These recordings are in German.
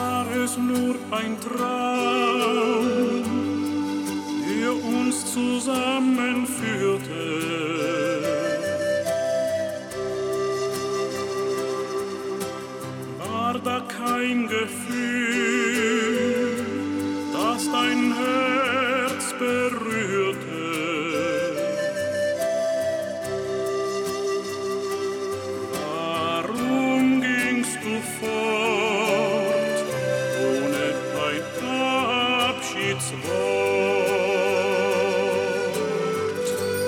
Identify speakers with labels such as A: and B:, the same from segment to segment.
A: war es nur ein Traum, der uns zusammenführte. War da kein Gefühl, das dein Herz berührte? Warum gingst du fort ohne ein Abschiedswort?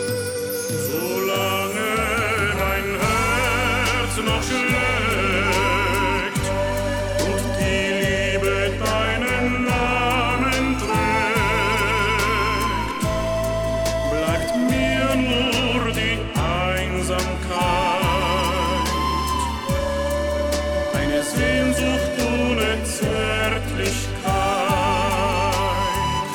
A: Solange dein Herz noch schlägt und die Liebe deinen Namen trägt, bleibt mir nur die Einsamkeit, eine Sehnsucht ohne Zärtlichkeit.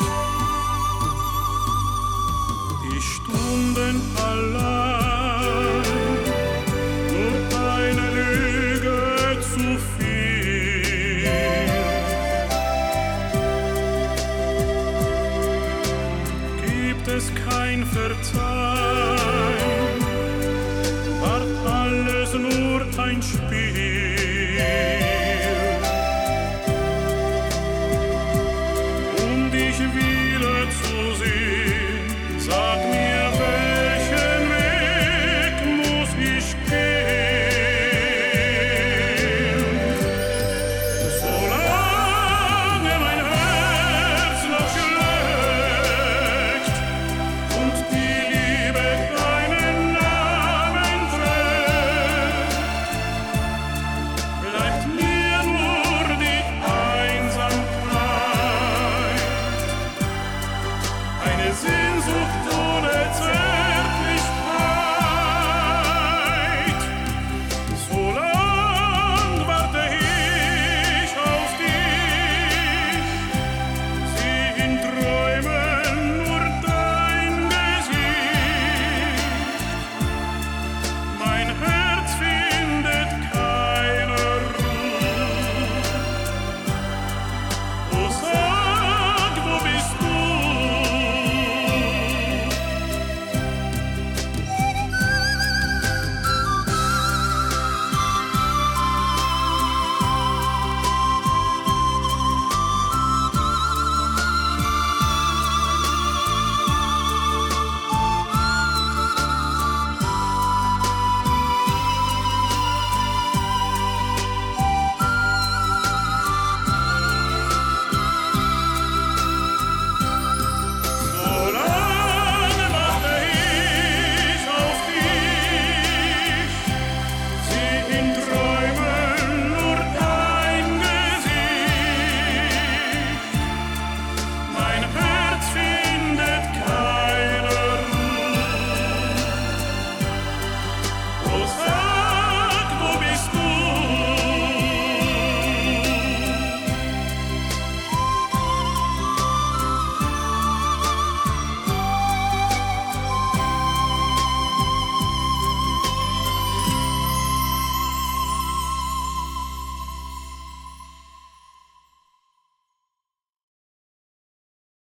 A: Die Stunden allein, nur deine Lüge zu viel. Gibt es kein Verzeihen